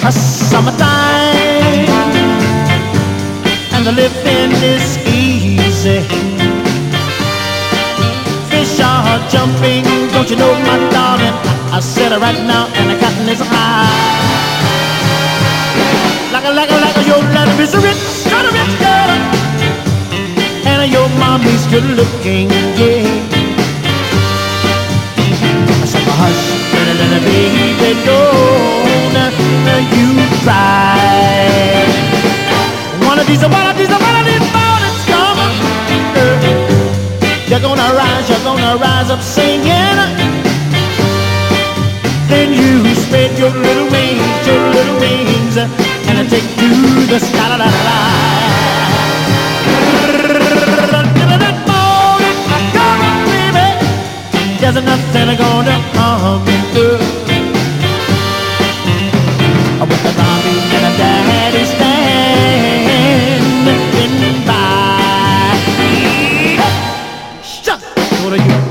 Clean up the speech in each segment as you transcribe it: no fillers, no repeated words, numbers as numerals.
a summertime, and the living is easy. Fish are jumping, don't you know, my darling? I said it right now, and the cotton is high. Like your love is a rich, kind of rich girl, and your mommy's good looking, yeah. I said, hush, little baby, don't you cry. One of these mornings come, you're gonna rise up singing. Then you spread your little wings, and take to the sky. La, la, la, la. That morning, come on, baby. There's nothing gonna harm you. With the mommy and the daddy standing by. Shut up, what are you?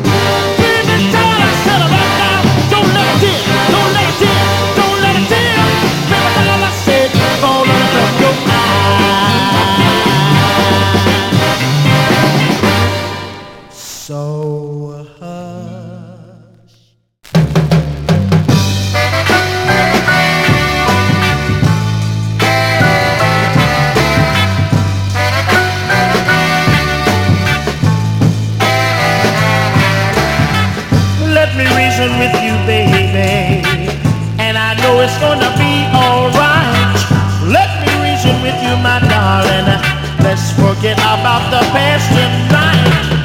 With you, baby, and I know it's gonna be alright. Let me reason with you, my darling. Let's forget about the past tonight.